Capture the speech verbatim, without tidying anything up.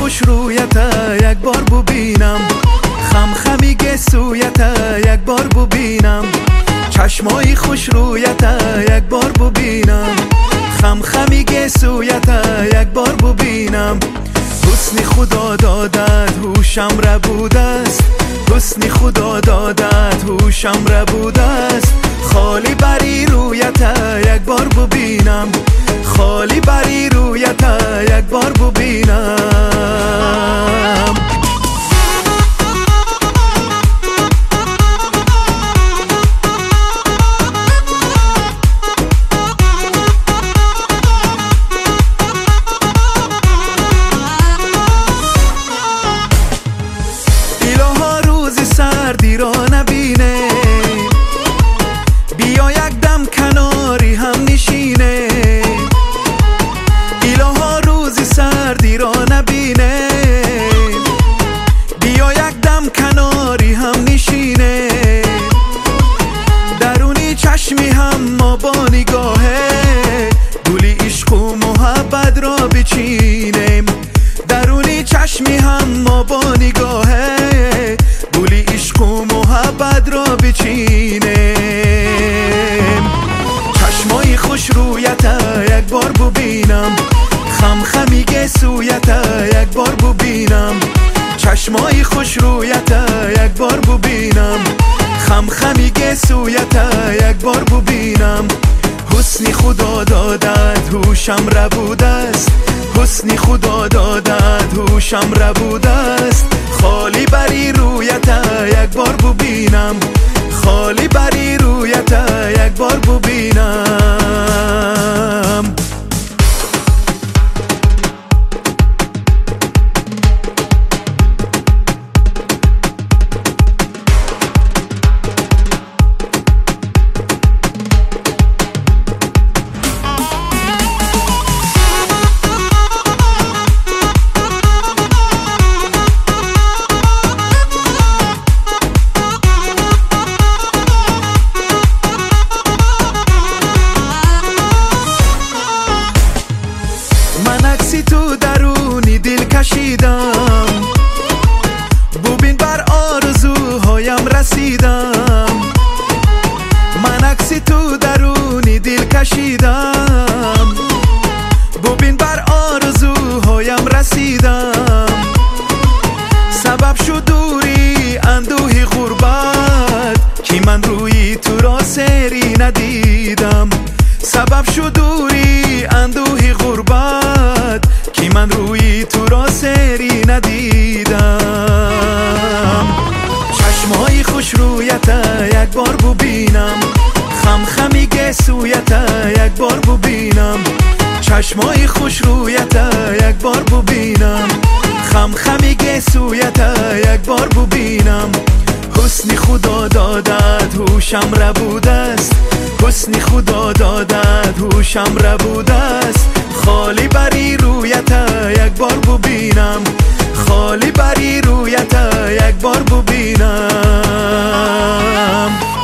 خوش رویت یک بار ببینم، خم خمی گسویت یک بار ببینم، چشمای خوش رویت یک بار ببینم، خم خمی گسویت یک بار ببینم. حسن خدا دادت هوشم را بوده است، حسن خدا دادت هوشم را بوده است. خالی بری رویت یک بار ببینم، خالی بری رویت یک بار ببینم. ایلاها روز سردی را نبینه، بیا یک دم کناری هم نشینه. ایلاها روز سردی را نبینه، بیا یک دم کناری هم نشینه. درونی چشمی هم ما با نگاهه، گلی عشق و محبت را بچینیم. درونی چشمی هم ما با نگاهه، گلی عشق و محبت را بچینیم. چشمای خوش رویت یک بار ببینم، خم خمی گسویت یک بار ببینم، چشمای خوش رویت یک بار ببینم، خم خمی گسویت یک بار ببینم. حسن خدا دادت هوشم را بوده است، حسن خدا دادت هوشم را بوده است. خالی بری رویت یک بار ببینم، خالی بری رویت یک بار ببینم. تو درونی دل کشیدم، ببین بر آرزوهایم رسیدم. من عکسی تو درونی دل کشیدم، ببین بر آرزوهایم رسیدم. سبب شد دوری اندوهی غربت، که من روی تو را سری ندیدم. سبب شد دوری اندوهی غربت، که من روی تو را سری ندیدم. چشمای خوش رویت یک بار ببینم، خم خمی گسویت یک بار ببینم، چشمای خوش رویت یک بار ببینم، خم خمی گسویت یک بار ببینم. حسن خدا دادت هوشم را بوده است، حسن خدا دادت هوشم را بوده است. خالی بری رویت یک بار ببینم، خالی بری رویت یک بار ببینم.